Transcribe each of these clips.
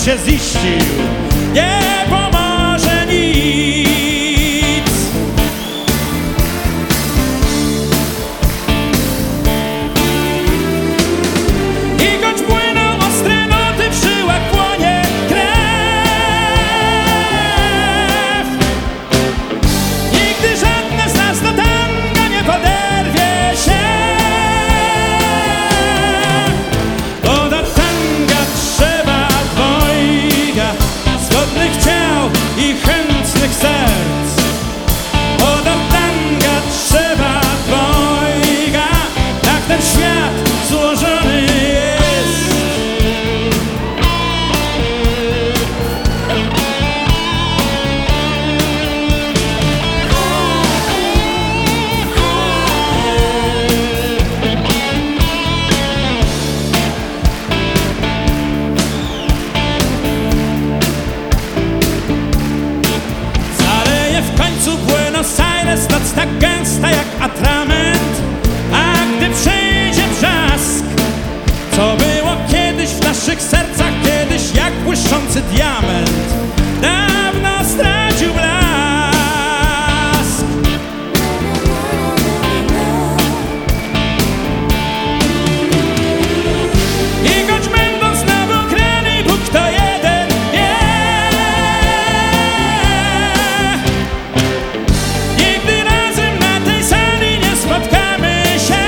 się ziścił, nie pomoże nic. I choć płyną ostre noty w żyłach, płonie krew, nigdy żadne z nas do tanga nie poderwie się, bo do tanga trzeba dwojga zgodnych ciał i chętnych serc. Bo do tanga trzeba dwojga, tak ten świat złożony jest. Zaleje w końcu Buenos Aires noc tak gęsta jak atrament, a gdy przejdzie wrzask, co było kiedyś w naszych sercach, kiedyś jak błyszczący diament, dawno stracił blask. I choć będą znowu kreny, Bóg to jeden wie, nigdy razem na tej sali nie spotkamy się,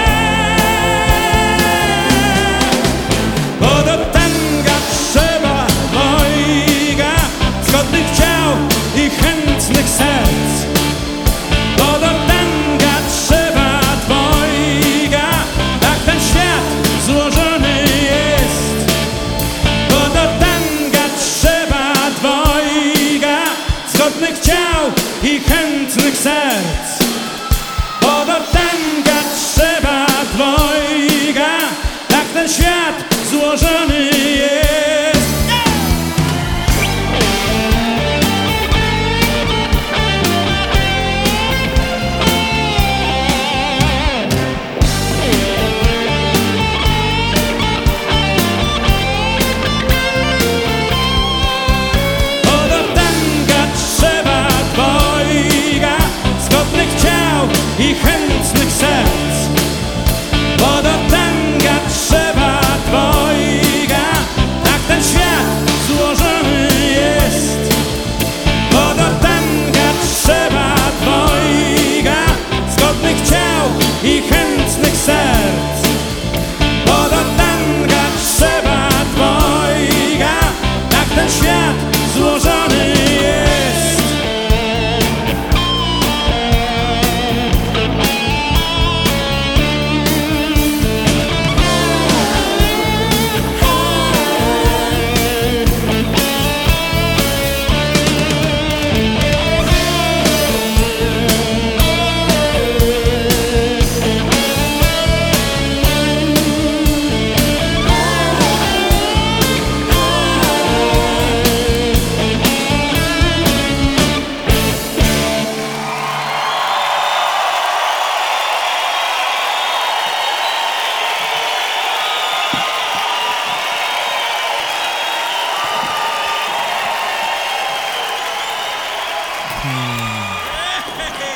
bo do tanga trzeba dwojga zgodnych ciał i chętnych serc. Bo do tanga trzeba dwojga, tak ten świat złożony jest. Bo do tanga trzeba dwojga zgodnych ciał i chętnych serc.